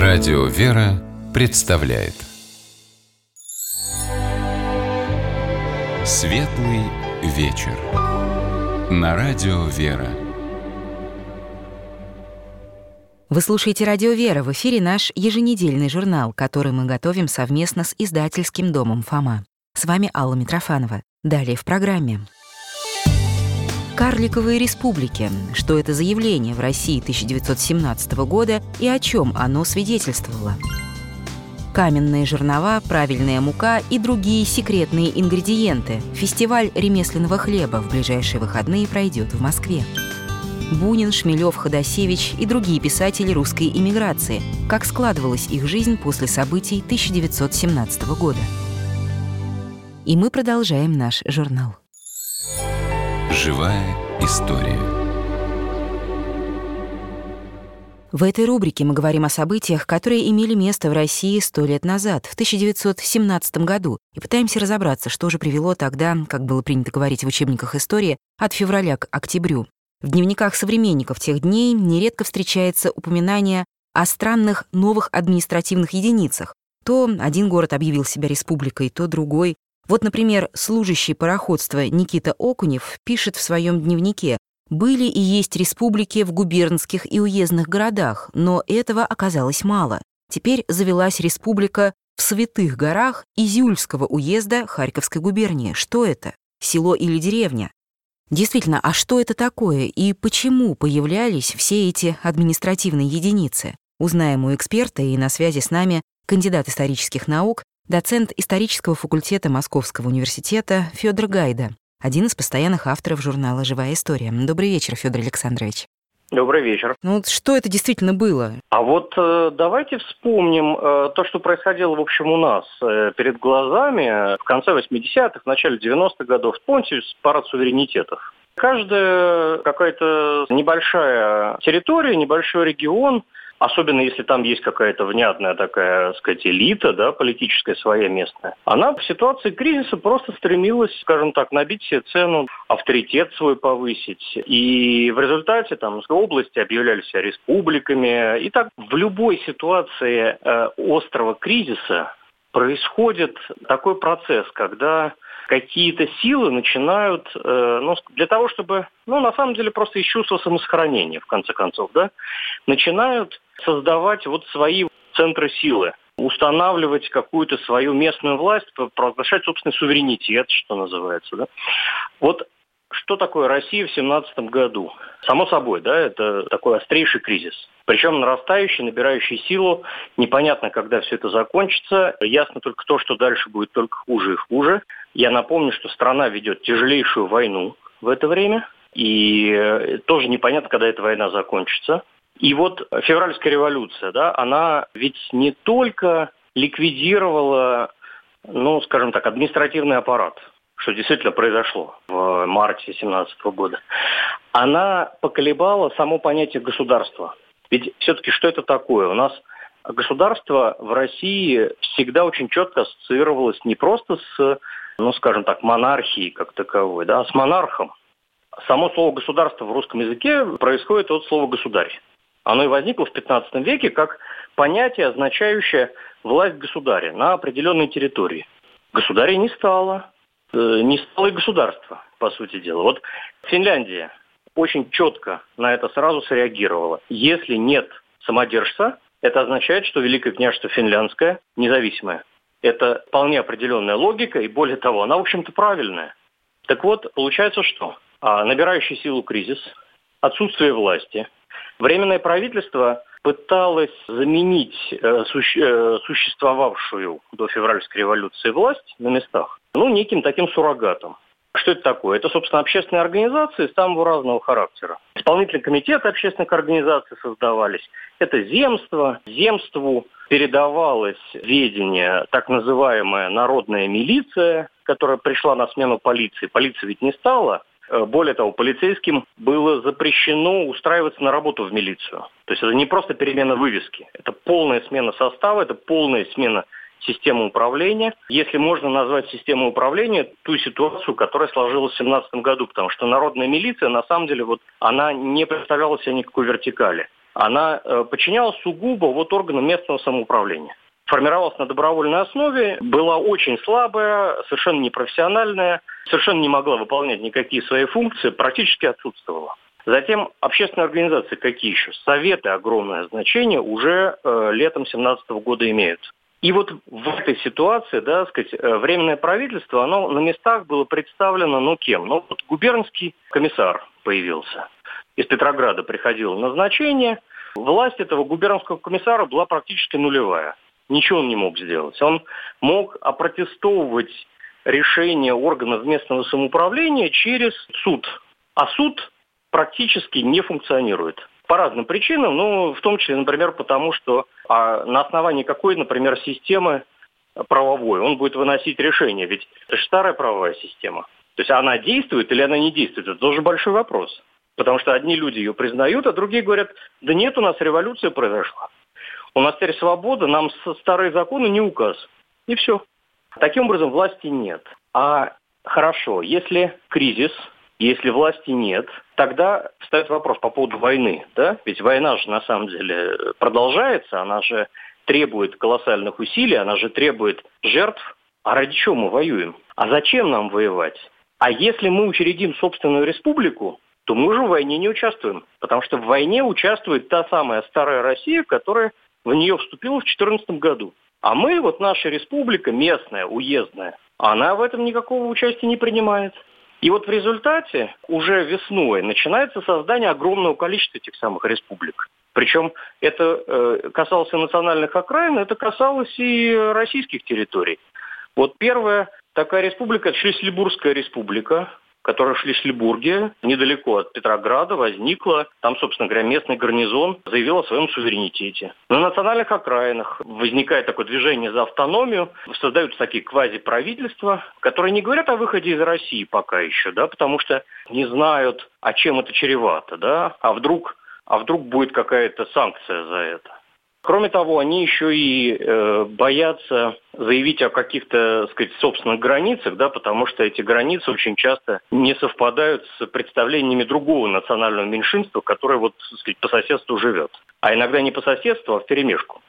Радио «Вера» представляет Светлый вечер на Радио «Вера». Вы слушаете «Радио Вера», в эфире наш еженедельный журнал, который мы готовим совместно с издательским домом «Фома». С вами Алла Митрофанова. Далее в программе. Карликовые республики. Что это за явление в России 1917 года и о чем оно свидетельствовало? Каменные жернова, правильная мука и другие секретные ингредиенты. Фестиваль ремесленного хлеба в ближайшие выходные пройдет в Москве. Бунин, Шмелев, Ходосевич и другие писатели русской эмиграции. Как складывалась их жизнь после событий 1917 года. И мы продолжаем наш журнал. Живая история. В этой рубрике мы говорим о событиях, которые имели место в России 100 лет назад, в 1917 году, и пытаемся разобраться, что же привело тогда, как было принято говорить в учебниках истории, от февраля к октябрю. В дневниках современников тех дней нередко встречается упоминание о странных новых административных единицах. То один город объявил себя республикой, то другой. Вот, например, служащий пароходства Никита Окунев пишет в своем дневнике: «Были и есть республики в губернских и уездных городах, но этого оказалось мало. Теперь завелась республика в Святых горах Изюльского уезда Харьковской губернии. Что это? Село или деревня?» Действительно, а что это такое и почему появлялись все эти административные единицы? Узнаем у эксперта, и на связи с нами кандидат исторических наук, доцент исторического факультета Московского университета Федор Гайда, один из постоянных авторов журнала «Живая история». Добрый вечер, Федор Александрович. Добрый вечер. Что это действительно было? А вот давайте вспомним то, что происходило, в общем, у нас перед глазами в конце 80-х, в начале 90-х годов. Вспомните парад суверенитетов. Каждая какая-то небольшая территория, небольшой регион, особенно если там есть какая-то внятная такая, так сказать, элита, да, политическая своя местная, она в ситуации кризиса просто стремилась, скажем так, набить себе цену, авторитет свой повысить. И в результате там области объявляли себя республиками. И так в любой ситуации острого кризиса происходит такой процесс, когда какие-то силы начинают, для того, чтобы, на самом деле, просто из чувства самосохранения, в конце концов, да, начинают создавать свои центры силы, устанавливать какую-то свою местную власть, провозглашать собственный суверенитет, что называется, да. Вот что такое Россия в 17 году? Само собой, да, это такой острейший кризис. Причем нарастающий, набирающий силу. Непонятно, когда все это закончится. Ясно только то, что дальше будет только хуже и хуже. Я напомню, что страна ведет тяжелейшую войну в это время. И тоже непонятно, когда эта война закончится. И вот февральская революция, да, она ведь не только ликвидировала, скажем так, административный аппарат, что действительно произошло в марте 2017 года, она поколебала само понятие государства. Ведь все-таки что это такое? У нас государство в России всегда очень четко ассоциировалось не просто с, скажем так, монархией как таковой, да, а с монархом. Само слово «государство» в русском языке происходит от слова «государь». Оно и возникло в 15 веке как понятие, означающее власть государя на определенной территории. Государя не стало. Не стало и государства, по сути дела. Вот Финляндия очень четко на это сразу среагировала. Если нет самодержца, это означает, что Великое княжество Финляндское независимое. Это вполне определенная логика, и более того, она, в общем-то, правильная. Так вот, получается что? Набирающий силу кризис, отсутствие власти. Временное правительство пыталось заменить существовавшую до февральской революции власть на местах, неким таким суррогатом. Что это такое? Это, собственно, общественные организации самого разного характера. Исполнительные комитеты общественных организаций создавались. Это земство. Земству передавалось ведение так называемая народная милиция, которая пришла на смену полиции. Полиции ведь не стало. Более того, полицейским было запрещено устраиваться на работу в милицию. То есть это не просто перемена вывески, это полная смена состава, это полная смена системы управления. Если можно назвать системой управления ту ситуацию, которая сложилась в 2017 году, потому что народная милиция, на самом деле, она не представляла себе никакой вертикали. она подчинялась сугубо органам местного самоуправления. Формировалась на добровольной основе, была очень слабая, совершенно непрофессиональная, совершенно не могла выполнять никакие свои функции, практически отсутствовала. Затем общественные организации какие еще? Советы огромное значение уже летом 2017 года имеют. И в этой ситуации, Временное правительство, оно на местах было представлено, кем? Губернский комиссар появился. Из Петрограда приходило назначение. Власть этого губернского комиссара была практически нулевая. Ничего он не мог сделать. Он мог опротестовывать решения органов местного самоуправления через суд. А суд практически не функционирует. По разным причинам, в том числе, например, потому что на основании какой, например, системы правовой он будет выносить решение. Ведь это же старая правовая система. То есть она действует или она не действует? Это тоже большой вопрос. Потому что одни люди ее признают, а другие говорят, да нет, у нас революция произошла. У нас теперь свобода, нам старые законы не указ. И все. Таким образом, власти нет. А хорошо, если кризис, если власти нет, тогда встает вопрос по поводу войны. Да? Ведь война же на самом деле продолжается, она же требует колоссальных усилий, она же требует жертв. А ради чего мы воюем? А зачем нам воевать? А если мы учредим собственную республику, то мы уже в войне не участвуем. Потому что в войне участвует та самая старая Россия, которая в нее вступила в 2014 году. А мы, наша республика местная, уездная, она в этом никакого участия не принимает. И в результате уже весной начинается создание огромного количества этих самых республик. Причем это касалось и национальных окраин, это касалось и российских территорий. Первая такая республика – это Шлиссельбургская республика, которая в Шлиссельбурге, недалеко от Петрограда, возникла. Там, собственно говоря, местный гарнизон заявил о своем суверенитете. На национальных окраинах возникает такое движение за автономию, создаются такие квазиправительства, которые не говорят о выходе из России пока еще, потому что не знают, а чем это чревато, а вдруг будет какая-то санкция за это. Кроме того, они еще и боятся заявить о каких-то, собственных границах, потому что эти границы очень часто не совпадают с представлениями другого национального меньшинства, которое по соседству живет. А иногда не по соседству, а вперемешку.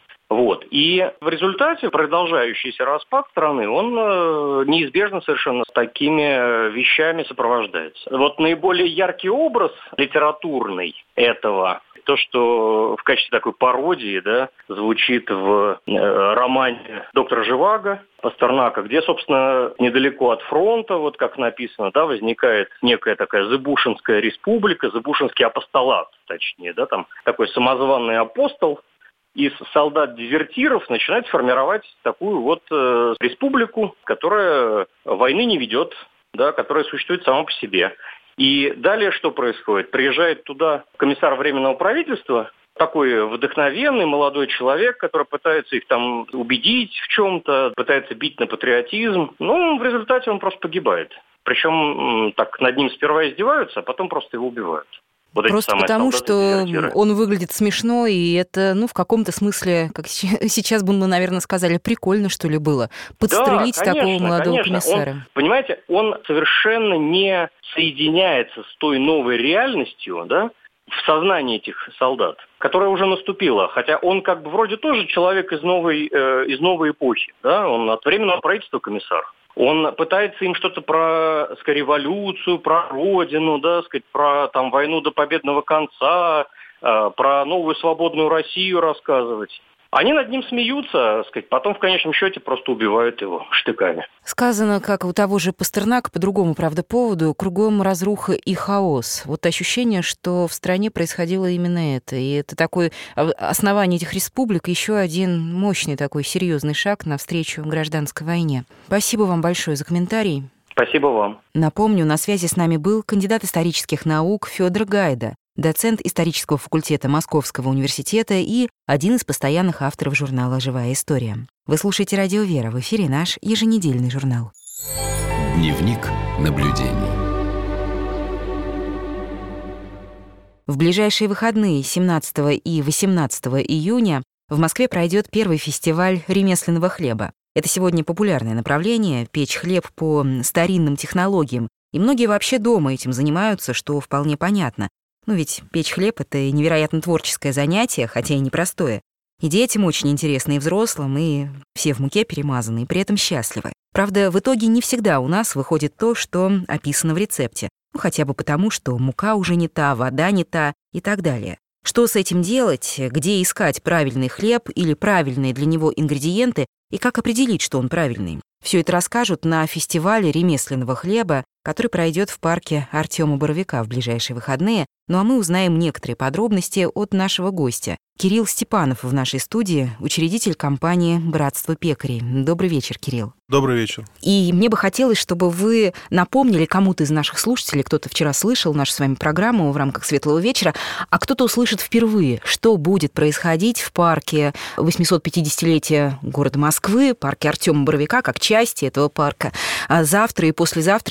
И в результате продолжающийся распад страны, он неизбежно совершенно с такими вещами сопровождается. Наиболее яркий образ литературный этого, то, что в качестве такой пародии звучит в романе «Доктор Живаго» Пастернака, где, собственно, недалеко от фронта, как написано, возникает некая такая Зыбушинская республика, Зыбушинский апостолат, точнее, там такой самозванный апостол из солдат-дезертиров начинает формировать такую республику, которая войны не ведет, которая существует сама по себе. И далее что происходит? Приезжает туда комиссар Временного правительства, такой вдохновенный молодой человек, который пытается их там убедить в чем-то, пытается бить на патриотизм. В результате он просто погибает. Причем так над ним сперва издеваются, а потом просто его убивают. Просто потому, что он выглядит смешно, и это, в каком-то смысле, как сейчас бы мы, наверное, сказали, прикольно, что ли, было, подстрелить такого молодого комиссара. Понимаете, он совершенно не соединяется с той новой реальностью, в сознании этих солдат, которая уже наступила. Хотя он вроде тоже человек из новой эпохи, он от Временного правительства комиссар. Он пытается им что-то про революцию, про родину, про войну до победного конца, про новую свободную Россию рассказывать. Они над ним смеются, потом в конечном счете просто убивают его штыками. Сказано, как у того же Пастернака, по другому, правда, поводу, кругом разруха и хаос. Ощущение, что в стране происходило именно это. И это такое основание этих республик, еще один мощный такой серьезный шаг навстречу гражданской войне. Спасибо вам большое за комментарий. Спасибо вам. Напомню, на связи с нами был кандидат исторических наук Федор Гайда, доцент исторического факультета Московского университета и один из постоянных авторов журнала «Живая история». Вы слушаете «Радио Вера», в эфире наш еженедельный журнал. Дневник наблюдений. В ближайшие выходные 17 и 18 июня в Москве пройдет первый фестиваль ремесленного хлеба. Это сегодня популярное направление – печь хлеб по старинным технологиям. И многие вообще дома этим занимаются, что вполне понятно. Ну ведь печь хлеб — это и невероятно творческое занятие, хотя и непростое. И детям очень интересно, и взрослым, и все в муке перемазаны, и при этом счастливы. Правда, в итоге не всегда у нас выходит то, что описано в рецепте. Ну, хотя бы потому, что мука уже не та, вода не та и так далее. Что с этим делать, где искать правильный хлеб или правильные для него ингредиенты, и как определить, что он правильный? Все это расскажут на фестивале ремесленного хлеба, который пройдет в парке Артёма Боровика в ближайшие выходные. Ну а мы узнаем некоторые подробности от нашего гостя. Кирилл Степанов в нашей студии, учредитель компании «Братство пекарей». Добрый вечер, Кирилл. Добрый вечер. И мне бы хотелось, чтобы вы напомнили кому-то из наших слушателей, кто-то вчера слышал нашу с вами программу в рамках «Светлого вечера», а кто-то услышит впервые, что будет происходить в парке 850-летия города Москвы, парке Артёма Боровика, как части этого парка, завтра и послезавтра,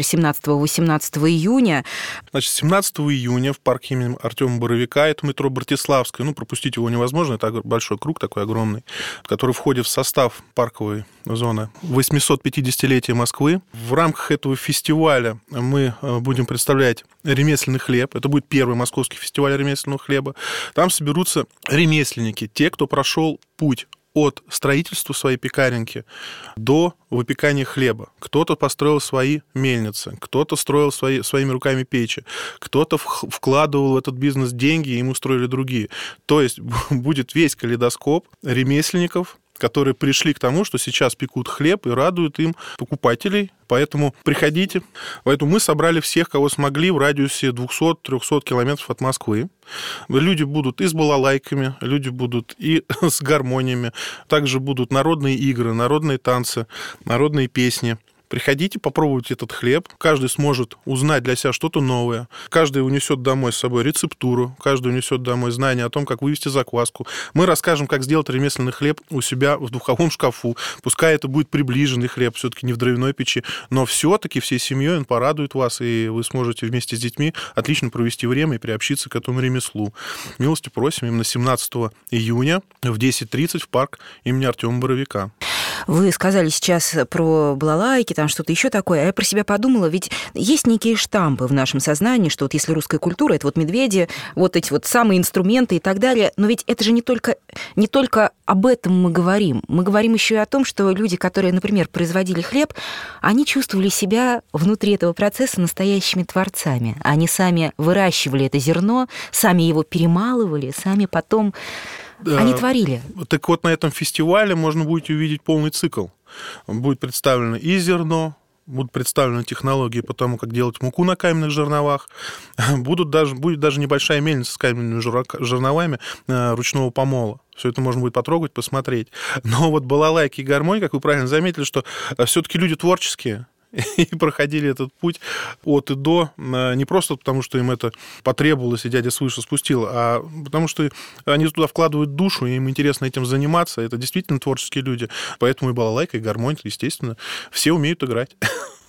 17-18 июня. Значит, 17 июня в парке имени Артёма Боровика, это метро Братиславское, пропустить его невозможно, это большой круг такой огромный, который входит в состав парковой зоны 850-летия Москвы. В рамках этого фестиваля мы будем представлять ремесленный хлеб. Это будет первый московский фестиваль ремесленного хлеба. Там соберутся ремесленники, те, кто прошел путь от строительства своей пекаренки до выпекания хлеба. Кто-то построил свои мельницы, кто-то строил своими руками печи, кто-то вкладывал в этот бизнес деньги, и ему строили другие. То есть будет весь калейдоскоп ремесленников, которые пришли к тому, что сейчас пекут хлеб и радуют им покупателей. Поэтому приходите. Поэтому мы собрали всех, кого смогли, в радиусе 200-300 километров от Москвы. Люди будут и с балалайками, люди будут и с гармониями. Также будут народные игры, народные танцы, народные песни. Приходите, попробуйте этот хлеб. Каждый сможет узнать для себя что-то новое. Каждый унесет домой с собой рецептуру, каждый унесет домой знания о том, как вывести закваску. Мы расскажем, как сделать ремесленный хлеб у себя в духовом шкафу. Пускай это будет приближенный хлеб, все-таки не в дровяной печи, но все-таки всей семьей он порадует вас, и вы сможете вместе с детьми отлично провести время и приобщиться к этому ремеслу. Милости просим именно 17 июня в 10:30 в парк имени Артёма Боровика. Вы сказали сейчас про балалайки, там что-то еще такое, а я про себя подумала, ведь есть некие штампы в нашем сознании, что вот если русская культура, это вот медведи, вот эти вот самые инструменты и так далее, но ведь это же не только об этом мы говорим еще и о том, что люди, которые, например, производили хлеб, они чувствовали себя внутри этого процесса настоящими творцами, они сами выращивали это зерно, сами его перемалывали, сами потом... Они творили. Так вот, на этом фестивале можно будет увидеть полный цикл. Будет представлено и зерно, будут представлены технологии по тому, как делать муку на каменных жерновах. Будет даже небольшая мельница с каменными жерновами ручного помола. Все это можно будет потрогать, посмотреть. Но вот балалайки и гармонь, как вы правильно заметили, что все-таки люди творческие. И проходили этот путь от и до не просто потому, что им это потребовалось, и дядя свыше спустил, а потому что они туда вкладывают душу, и им интересно этим заниматься. Это действительно творческие люди. Поэтому и балалайка, и гармонь, естественно, все умеют играть.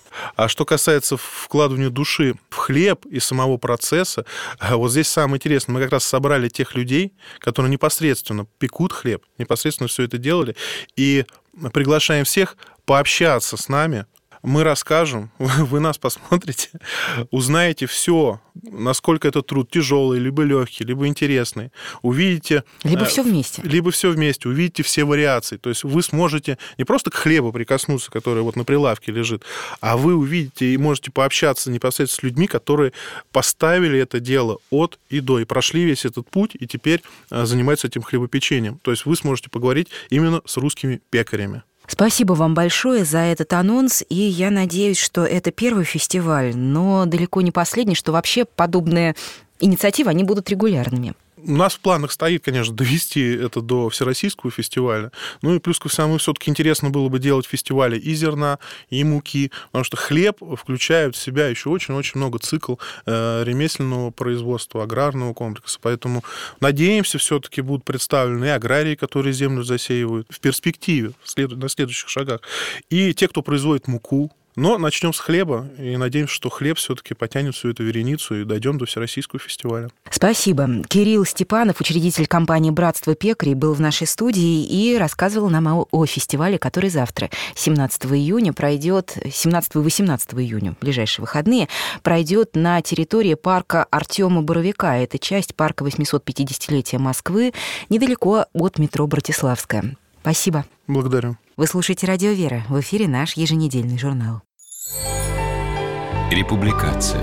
А что касается вкладывания души в хлеб и самого процесса, вот здесь самое интересное. Мы как раз собрали тех людей, которые непосредственно пекут хлеб, непосредственно все это делали, и приглашаем всех пообщаться с нами. Мы расскажем, вы нас посмотрите, узнаете все, насколько этот труд тяжелый, либо легкий, либо интересный. Увидите... Либо все вместе. Либо все вместе. Увидите все вариации. То есть вы сможете не просто к хлебу прикоснуться, который вот на прилавке лежит, а вы увидите и можете пообщаться непосредственно с людьми, которые поставили это дело от и до, и прошли весь этот путь, и теперь занимаются этим хлебопечением. То есть вы сможете поговорить именно с русскими пекарями. Спасибо вам большое за этот анонс, и я надеюсь, что это первый фестиваль, но далеко не последний, что вообще подобные инициативы, они будут регулярными. У нас в планах стоит, конечно, довести это до всероссийского фестиваля. Ну и плюс ко всему, все-таки интересно было бы делать фестивали и зерна, и муки, потому что хлеб включает в себя еще очень-очень много цикл ремесленного производства, аграрного комплекса. Поэтому надеемся, все-таки будут представлены и аграрии, которые землю засеивают в перспективе, на следующих шагах, и те, кто производит муку, Но начнем с хлеба, и надеемся, что хлеб все-таки потянет всю эту вереницу и дойдем до Всероссийского фестиваля. Спасибо. Кирилл Степанов, учредитель компании «Братство пекарей», был в нашей студии и рассказывал нам о фестивале, который завтра, 17 июня, пройдет, 17 и 18 июня, ближайшие выходные, пройдет на территории парка Артема Боровика. Это часть парка 850-летия Москвы, недалеко от метро Братиславская. Спасибо. Благодарю. Вы слушаете «Радио Вера». В эфире наш еженедельный журнал. Републикация.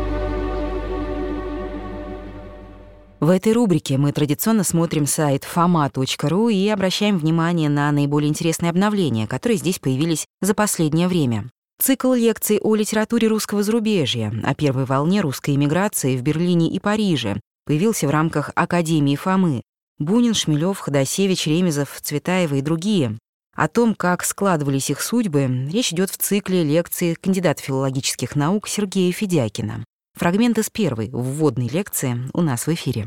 В этой рубрике мы традиционно смотрим сайт foma.ru и обращаем внимание на наиболее интересные обновления, которые здесь появились за последнее время. Цикл лекций о литературе русского зарубежья, о первой волне русской эмиграции в Берлине и Париже появился в рамках Академии Фомы. Бунин, Шмелев, Ходосевич, Ремезов, Цветаева и другие. О том, как складывались их судьбы, речь идет в цикле лекций кандидата филологических наук Сергея Федякина. Фрагмент из первой вводной лекции у нас в эфире.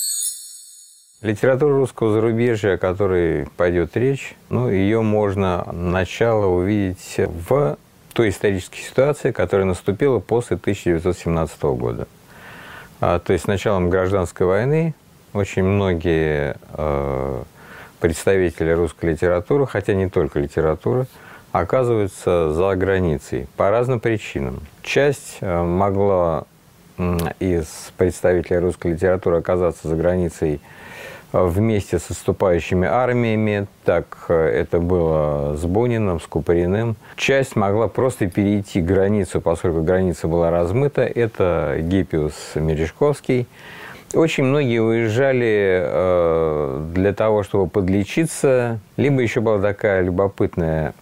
Литература русского зарубежья, о которой пойдет речь, ее можно начало увидеть в той исторической ситуации, которая наступила после 1917 года. То есть с началом гражданской войны очень многие представители русской литературы, хотя не только литературы, оказываются за границей по разным причинам. Часть могла из представителей русской литературы оказаться за границей вместе с отступающими армиями, так это было с Буниным, с Куприным. Часть могла просто перейти границу, поскольку граница была размыта, это Гиппиус Мережковский. Очень многие уезжали для того, чтобы подлечиться, либо еще было такое любопытное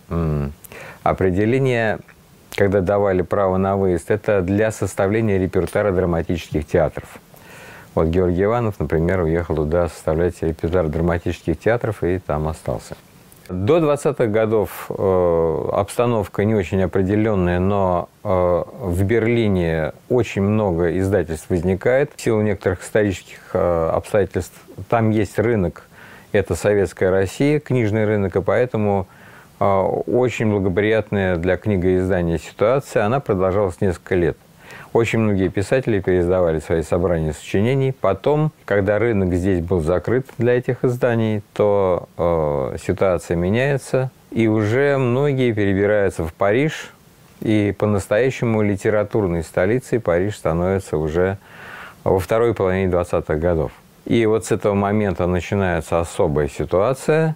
определение, когда давали право на выезд, это для составления репертуара драматических театров. Вот Георгий Иванов, например, уехал туда составлять репертуар драматических театров и там остался. До 20-х годов обстановка не очень определенная, но в Берлине очень много издательств возникает. В силу некоторых исторических обстоятельств там есть рынок, это Советская Россия, книжный рынок, и поэтому очень благоприятная для книгоиздания ситуация, она продолжалась несколько лет. Очень многие писатели переиздавали свои собрания сочинений. Потом, когда рынок здесь был закрыт для этих изданий, то ситуация меняется, и уже многие перебираются в Париж, и по-настоящему литературной столицей Париж становится уже во второй половине 20-х годов. И вот с этого момента начинается особая ситуация,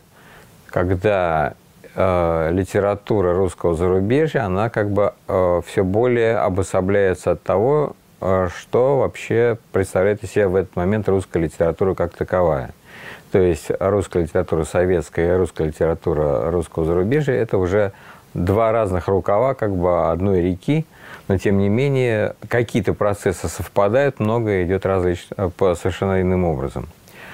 когда литература русского зарубежья, она как бы все более обособляется от того, что вообще представляет из себя в этот момент русская литература как таковая. То есть русская литература советская и русская литература русского зарубежья – это уже два разных рукава как бы одной реки, но тем не менее какие-то процессы совпадают, многое идет по совершенно иным образом.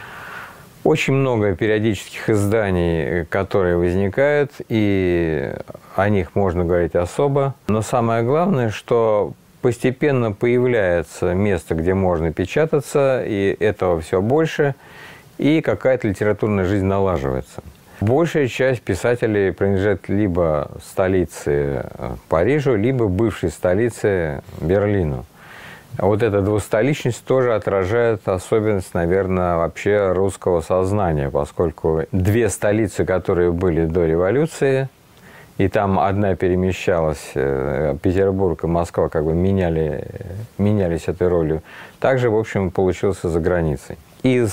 Очень много периодических изданий, которые возникают, и о них можно говорить особо. Но самое главное, что постепенно появляется место, где можно печататься, и этого все больше, и какая-то литературная жизнь налаживается. Большая часть писателей принадлежит либо столице Парижу, либо бывшей столице Берлину. Вот эта двустоличность тоже отражает особенность, наверное, вообще русского сознания, поскольку две столицы, которые были до революции, и там одна перемещалась, Петербург и Москва как бы менялись этой ролью, также, в общем, получился за границей. Из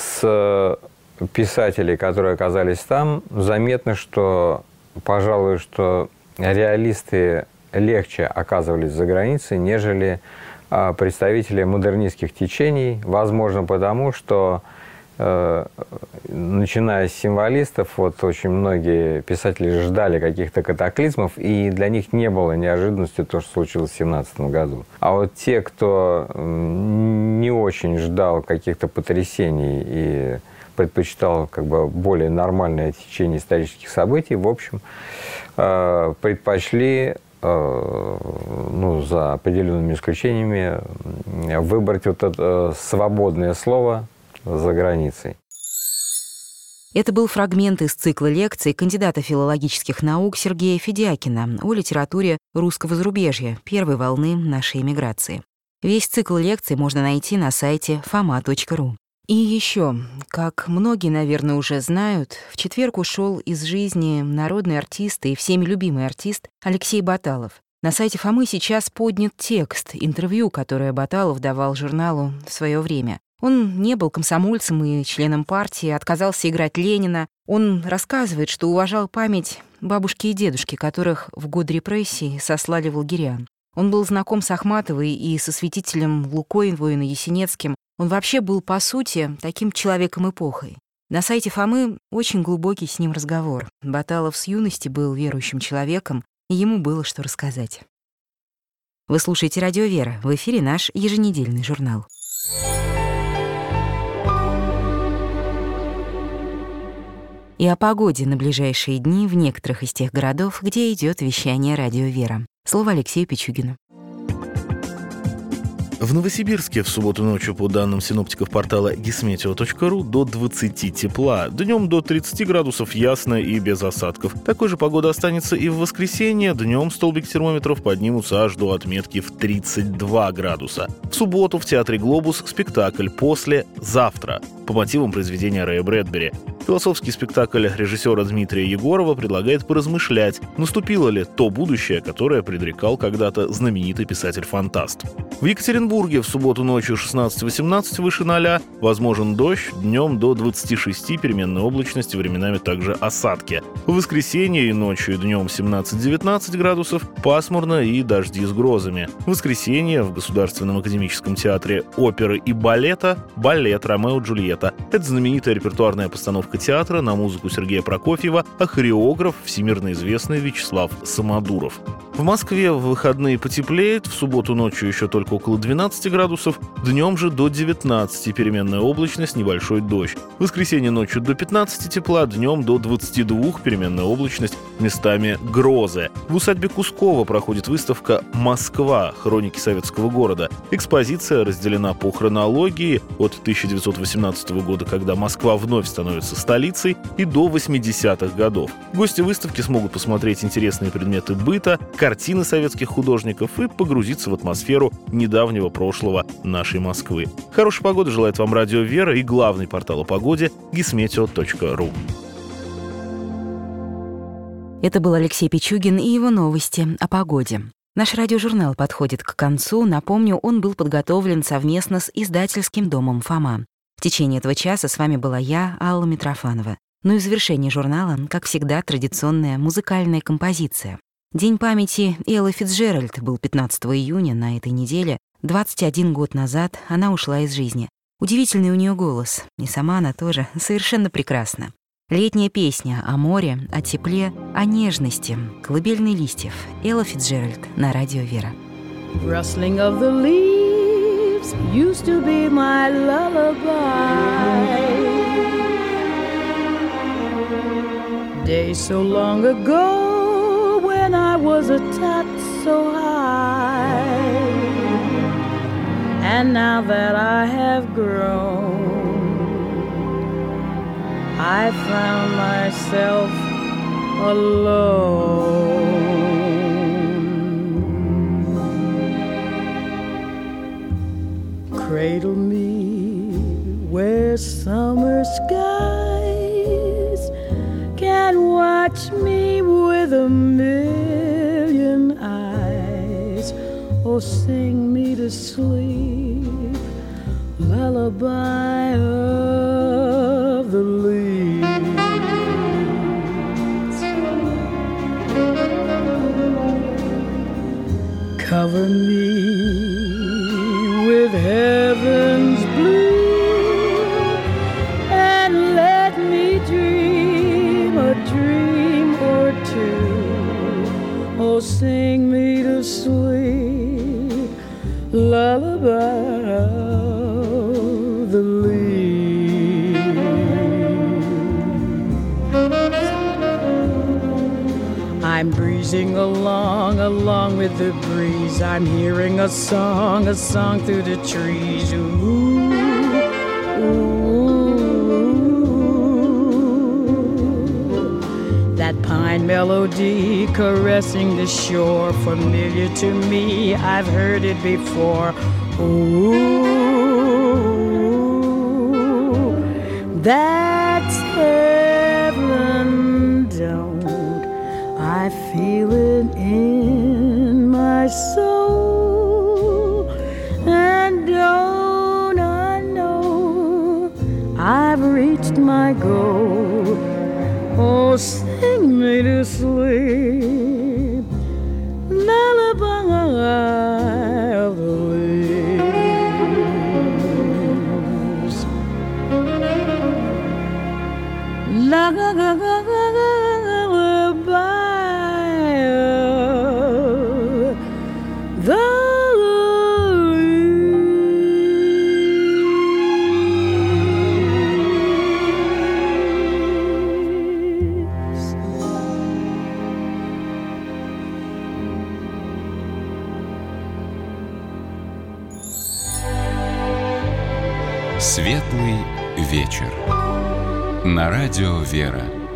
писателей, которые оказались там, заметно, что, пожалуй, что реалисты легче оказывались за границей, нежели представители модернистских течений, возможно, потому что, начиная с символистов, вот очень многие писатели ждали каких-то катаклизмов, и для них не было неожиданностью то, что случилось в 1917 году. А вот те, кто не очень ждал каких-то потрясений и предпочитал как бы более нормальное течение исторических событий, в общем, предпочли за определенными исключениями, выбрать вот это свободное слово за границей. Это был фрагмент из цикла лекций кандидата филологических наук Сергея Федякина о литературе русского зарубежья первой волны нашей эмиграции. Весь цикл лекций можно найти на сайте fama.ru. И еще, как многие, наверное, уже знают, в четверг ушел из жизни народный артист и всеми любимый артист Алексей Баталов. На сайте Фомы сейчас поднят текст интервью, которое Баталов давал журналу в свое время. Он не был комсомольцем и членом партии, отказался играть Ленина. Он рассказывает, что уважал память бабушки и дедушки, которых в годы репрессий сослали в лагеря. Он был знаком с Ахматовой и со святителем Лукоевой и Ясенецким. Он вообще был, по сути, таким человеком-эпохой. На сайте Фомы очень глубокий с ним разговор. Баталов с юности был верующим человеком, и ему было что рассказать. Вы слушаете «Радио Вера». В эфире наш еженедельный журнал. И о погоде на ближайшие дни в некоторых из тех городов, где идет вещание «Радио Вера». Слово Алексею Пичугину. В Новосибирске в субботу ночью, по данным синоптиков портала gismeteo.ru, до 20 тепла. Днем до 30 градусов ясно и без осадков. Такой же погода останется и в воскресенье. Днем столбики термометров поднимутся аж до отметки в 32 градуса. В субботу в театре «Глобус» спектакль «Послезавтра» по мотивам произведения Рэя Брэдбери. Философский спектакль режиссера Дмитрия Егорова предлагает поразмышлять, наступило ли то будущее, которое предрекал когда-то знаменитый писатель-фантаст. В Екатеринбурге в субботу ночью 16-18 выше 0, возможен дождь, днем до 26, переменной облачности, временами также осадки. В воскресенье и ночью и днем 17-19 градусов, пасмурно и дожди с грозами. В воскресенье в Государственном академическом театре оперы и балета балет «Ромео и Джульетта». Это знаменитая репертуарная постановка театра на музыку Сергея Прокофьева, а хореограф всемирно известный Вячеслав Самодуров. В Москве в выходные потеплеет, в субботу ночью еще только около 12 градусов, днем же до 19, переменная облачность, небольшой дождь. В воскресенье ночью до 15 тепла, днем до 22, переменная облачность, местами грозы. В усадьбе Кускова проходит выставка «Москва. Хроники советского города». Экспозиция разделена по хронологии от 1918 года, когда Москва вновь становится столицей, и до 80-х годов. Гости выставки смогут посмотреть интересные предметы быта, картины советских художников и погрузиться в атмосферу недавнего прошлого нашей Москвы. Хорошей погоды желает вам Радио Вера и главный портал о погоде gismeteo.ru. Это был Алексей Пичугин и его новости о погоде. Наш радиожурнал подходит к концу. Напомню, он был подготовлен совместно с издательским домом «Фома». В течение этого часа с вами была я, Алла Митрофанова. Ну и в завершении журнала, как всегда, традиционная музыкальная композиция. День памяти Эллы Фицджеральд был 15 июня на этой неделе. 21 год назад она ушла из жизни. Удивительный у нее голос, и сама она тоже совершенно прекрасна. Летняя песня о море, о тепле, о нежности, колыбельные листьев. Элла Фицджеральд на Радио Вера. Rustling of the leaves used to be my lullaby. Days so long ago when I was a tot so high. And now that I have grown, I found myself alone. Cradle me where summer skies can watch me with a million eyes. Oh, sing me to sleep, lullaby of the leaves. Cover me with heaven's blue and let me dream a dream or two. Oh, sing me to sleep, lullaby of the leaves. I'm breezing along with the breeze. I'm hearing a song through the trees. Ooh, ooh, divine melody caressing the shore, familiar to me, I've heard it before. Ooh, that's heaven, don't I feel it in my soul? And don't I know I've reached my goal? Oh, sing me to sleep, lullaby of the leaves. Lullaby of the Светлый вечер. На радио «Вера».